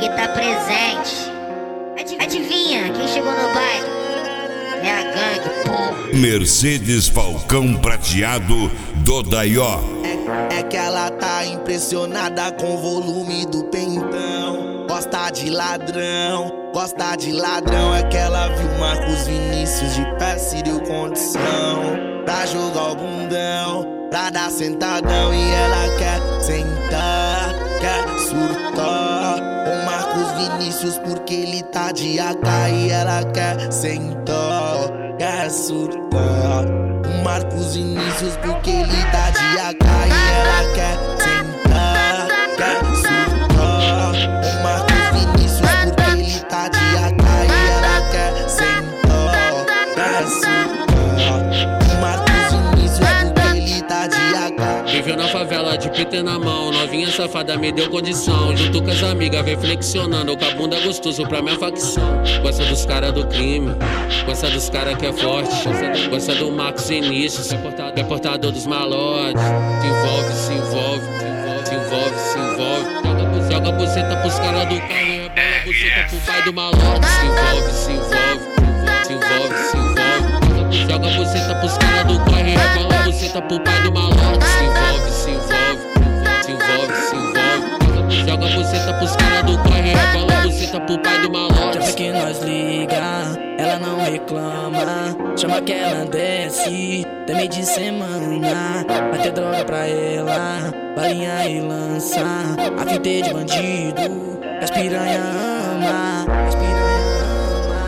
gangue tá presente. Adivinha quem chegou no baile? É a gangue, pô. Mercedes Falcão Prateado do Daió. É que ela tá impressionada com o volume do pentão. Gosta de ladrão, gosta de ladrão. É que ela viu Marcos Vinícius de pé, se deu condição pra jogar o bundão, pra dar sentadão. E ela quer sentar, quer surtar com Marcos Vinícius porque ele tá de AK. E ela quer sentar, quer surtar com Marcos Vinícius porque ele tá de AK. E ela quer sentar, quer surtar com Marcos Vinícius porque ele tá de AK. E ela quer sentar, quer surtar com Marcos Vinícius porque ele tá de AK. Viveu na favela de Peter na mão, novinha safada me deu condição. Junto com as amigas vem flexionando, com a bunda gostoso pra minha facção. Gosta dos cara do crime, gosta dos cara que é forte. Gosta do Marcos Vinícius, é portador dos malotes. Se envolve, se envolve, se envolve, se envolve. Joga a buceta pros cara do carro, rebola a buceta pro pai do malote. Se envolve, se envolve, se envolve, se envolve. Joga a buceta pros cara do carro, rebola a buceta pro pai do malote. Se envolve, se envolve, se envolve, se envolve. Joga a buceta pros cara do carro, rebola a buceta pro pai do malote. Sempre que nós liga, ela não reclama. Chama que ela desce, tem meio de semana. Vai ter droga pra ela, balinha e lança. A fita é de bandido, as piranha ama, as piranha ama.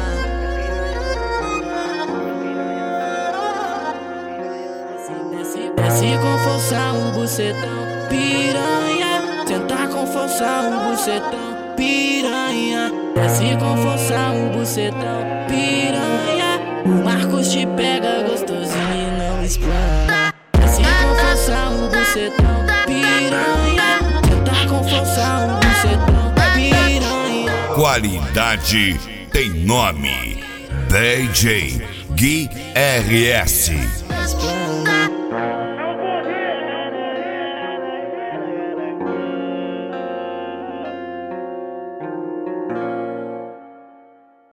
Desce com força o bucetão, piranha. Sentar com força o bucetão, piranha. Desce com força o bucetão, piranha. O Marcos te pega gostosinho e não explana. Desce com força o bucetão, piranha. Sentar com força o bucetão, piranha. Qualidade tem nome. DJ Gui RS. Explana.